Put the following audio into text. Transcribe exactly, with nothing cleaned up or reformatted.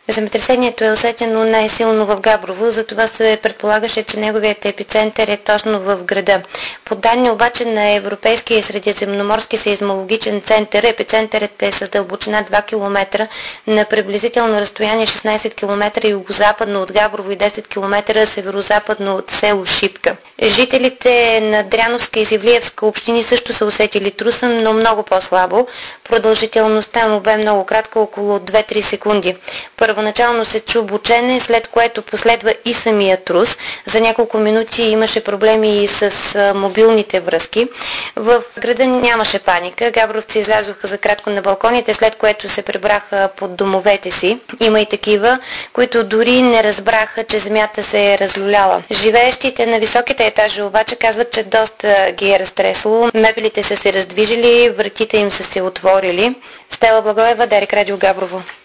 Земетресението е усетено най-силно в Габрово, затова се предполагаше, че неговият епицентър е точно в града. По данни обаче на Европейския средиземноморски сеизмологичен център, епицентърът е с дълбочина два километра на приблизително разстояние шестнайсет километра югозападно от Габрово и десет километра северозападно от село Шипка. Жителите на Дряновска и Севлиевска общини също са усетили труса, но много по-слабо. Продължителността му бе много кратка, около две-три секунди. Първоначално се чу бучене, след което последва и самия трус. За няколко минути имаше проблеми и с мобилните връзки. В града нямаше паника. Габровци излязоха за кратко на балконите, след което се прибраха под домовете си. Има и такива, които дори не разбраха, че земята се е разлюляла. Живеещите на високите етажи обаче казват, че доста ги е разтресало. Мебелите са се раздвижили, вратите им са се отворили. Стела Благоева, Дарик Радио Габрово.